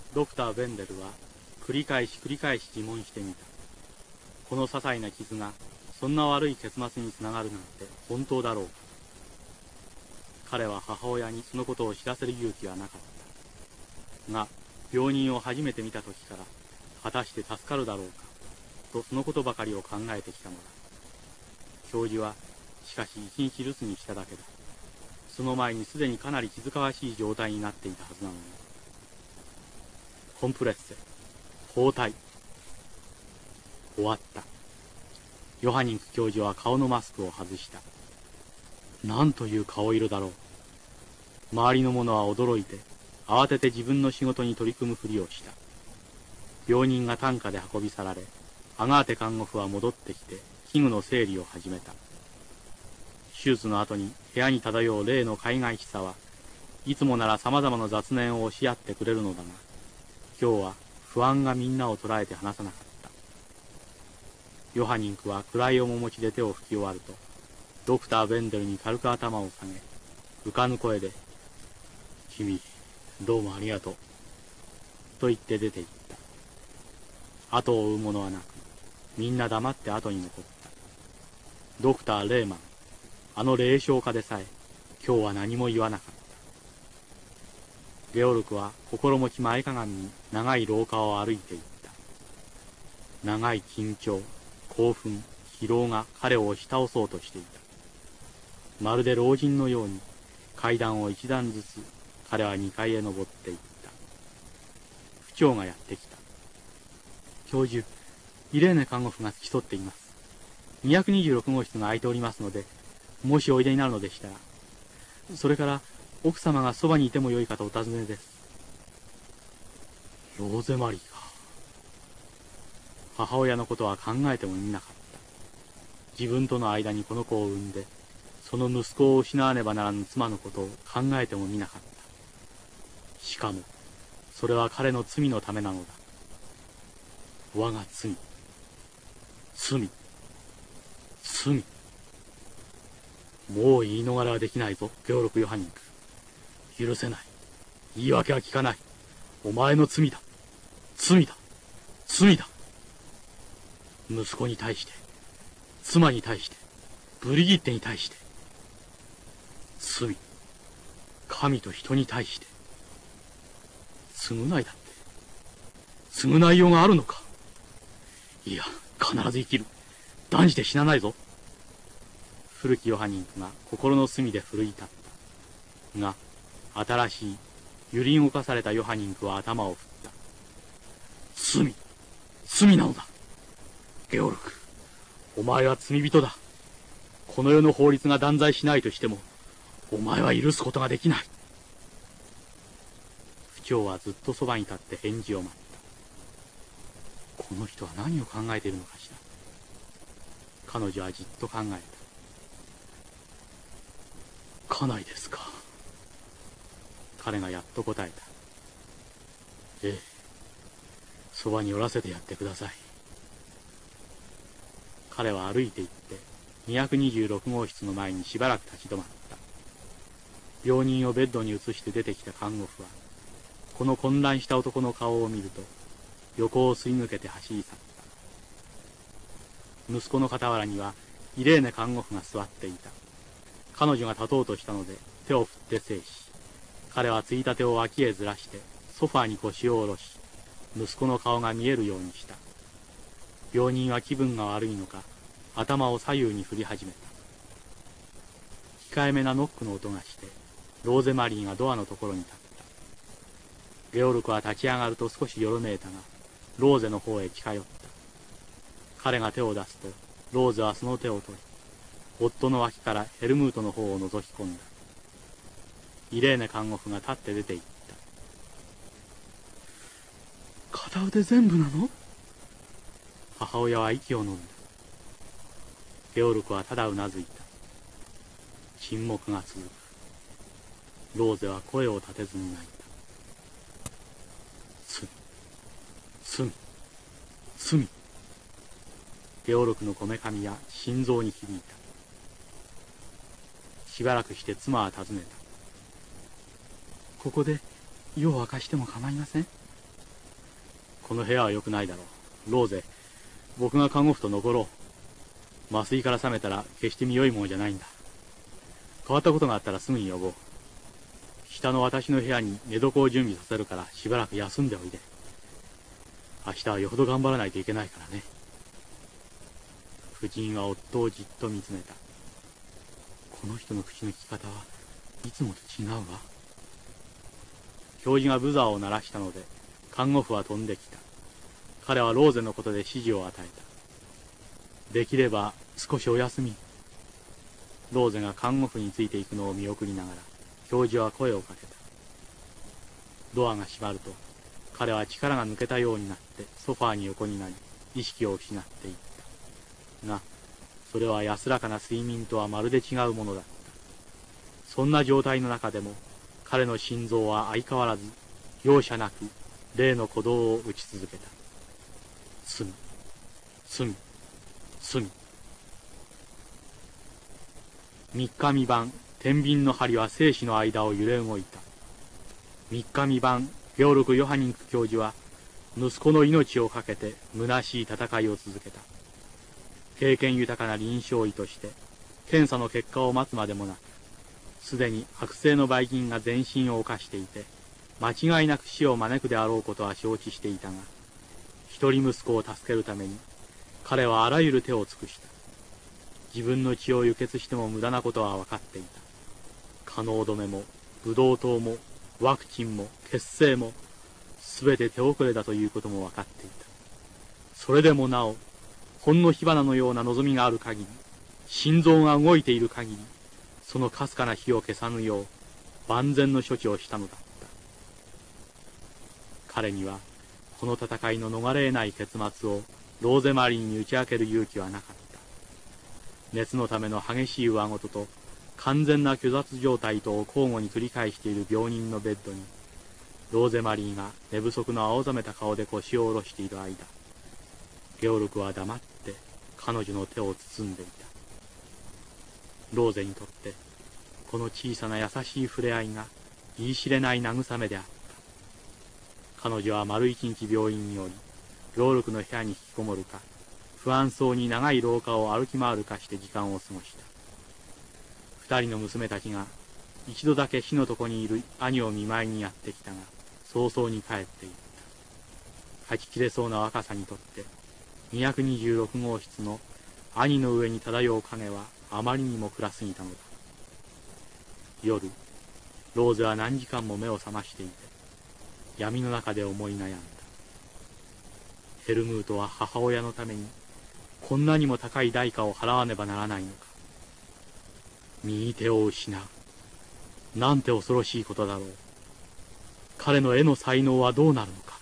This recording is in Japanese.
ドクター・ベンデルは繰り返し自問してみた。この些細な傷がそんな悪い結末につながるなんて本当だろうか。彼は母親にそのことを知らせる勇気はなかった。が、病人を初めて見た時から果たして助かるだろうかとそのことばかりを考えてきたのだ。教授はしかし一日留守にしただけだ。その前にすでにかなり気づかわしい状態になっていたはずなのに。コンプレッセ、包帯。終わった。ヨハニンク教授は顔のマスクを外した。なんという顔色だろう。周りの者は驚いて、慌てて自分の仕事に取り組むふりをした。病人が担架で運び去られ、アガーテ看護婦は戻ってきて、器具の整理を始めた。手術の後に部屋に漂う例の海外しさは、いつもなら様々な雑念を押し合ってくれるのだが、今日は不安がみんなを捉えて離さなかった。ヨハニンクは暗い面持ちで手を拭き終わると、ドクター・ベンデルに軽く頭を下げ、浮かぬ声で、君、どうもありがとう、と言って出て行った。後を追う者はなく、みんな黙って後に残った。ドクター・レーマン、あの霊障家でさえ、今日は何も言わなかった。ゲオルクは心持ち前かがみに長い廊下を歩いていった。長い緊張、興奮、疲労が彼を押し倒そうとしていた。まるで老人のように階段を一段ずつ彼は2階へ登っていった。婦長がやってきた。教授、イレーネ看護婦が付き添っています。226号室が空いておりますので、もしおいでになるのでしたら。それから奥様がそばにいてもよいかとお尋ねです。ローゼマリーか。母親のことは考えてもみなかった。自分との間にこの子を産んで、その息子を失わねばならぬ妻のことを考えてもみなかった。しかも、それは彼の罪のためなのだ。我が罪。もう言い逃れはできないぞ、ゲオルク・ヨハニンク。許せない。言い訳は聞かない。お前の罪だ。罪だ。息子に対して、妻に対して、ブリギッテに対して。罪。神と人に対して。償いだって。償いようがあるのか。いや、必ず生きる。断じて死なないぞ。古きヨハニンクが心の隅で奮い立った。が、新しい、揺り動かされたヨハニンクは頭を振った。罪なのだ。ゲオルク、お前は罪人だ。この世の法律が断罪しないとしても、お前は許すことができない。婦長はずっとそばに立って返事を待った。この人は何を考えているのかしら。彼女はじっと考えた。家内ですか。彼がやっと答えた。ええ、そばに寄らせてやってください。彼は歩いて行って226号室の前にしばらく立ち止まった。病人をベッドに移して出てきた看護婦は、この混乱した男の顔を見ると、横をすり抜けて走り去った。息子の傍らにはイレーネ看護婦が座っていた。彼女が立とうとしたので手を振って制し、彼はついたてを脇へずらしてソファーに腰を下ろし、息子の顔が見えるようにした。病人は気分が悪いのか、頭を左右に振り始めた。控えめなノックの音がして、ローゼマリーがドアのところに立った。ゲオルクは立ち上がると少しよろめいたが、ローゼの方へ近寄った。彼が手を出すと、ローゼはその手を取り、夫の脇からヘルムートの方を覗き込んだ。イレーネ看護婦が立って出て行った。片腕全部なの？母親は息を飲んだ。ゲオルクはただうなずいた。沈黙が続く。ローゼは声を立てずに泣いた。罪。ゲオルクのこめかみや心臓に響いた。しばらくして妻は尋ねた。ここで夜を明かしても構いません？ この部屋は良くないだろう。ローゼ、僕が看護婦と残ろう。麻酔から覚めたら決して良いものじゃないんだ。変わったことがあったらすぐに呼ぼう。下の私の部屋に寝床を準備させるからしばらく休んでおいで。明日はよほど頑張らないといけないからね。夫人は夫をじっと見つめた。この人の口の利き方はいつもと違うわ。教授がブザーを鳴らしたので、看護婦は飛んできた。彼はローゼのことで指示を与えた。できれば少しお休み。ローゼが看護婦についていくのを見送りながら、教授は声をかけた。ドアが閉まると、彼は力が抜けたようになってソファーに横になり、意識を失っていった。が、それは安らかな睡眠とはまるで違うものだった。そんな状態の中でも、彼の心臓は相変わらず、容赦なく、例の鼓動を打ち続けた。隅、隅、隅。三日三晩、天秤の針は生死の間を揺れ動いた。三日三晩、ゲオルク・ヨハニンク教授は、息子の命をかけて虚しい戦いを続けた。経験豊かな臨床医として、検査の結果を待つまでもなく、すでに悪性のばい菌が全身を侵していて、間違いなく死を招くであろうことは承知していたが、一人息子を助けるために、彼はあらゆる手を尽くした。自分の血を輸血しても無駄なことは分かっていた。可能止めも、ブドウ糖も、ワクチンも、血清も、すべて手遅れだということも分かっていた。それでもなお、ほんの火花のような望みがある限り、心臓が動いている限り、そのかすかな火を消さぬよう、万全の処置をしたのだった。彼には、この戦いの逃れ得ない結末を、ローゼマリーに打ち明ける勇気はなかった。熱のための激しい上ごとと、完全な虚脱状態とを交互に繰り返している病人のベッドに、ローゼマリーが寝不足の青ざめた顔で腰を下ろしている間、ゲオルクは黙って彼女の手を包んでいた。ローゼにとって、この小さな優しい触れ合いが言い知れない慰めであった。彼女は丸一日病院におり、ゲオルクの部屋に引きこもるか、不安そうに長い廊下を歩き回るかして時間を過ごした。二人の娘たちが一度だけ火の床にいる兄を見舞いにやってきたが、早々に帰っていった。はち切れそうな若さにとって、226号室の兄の上に漂う影はあまりにも暗すぎたのだ。夜、ローゼは何時間も目を覚ましていて、闇の中で思い悩んだ。ヘルムートは母親のために、こんなにも高い代価を払わねばならないのか。右手を失う。なんて恐ろしいことだろう。彼の絵の才能はどうなるのか。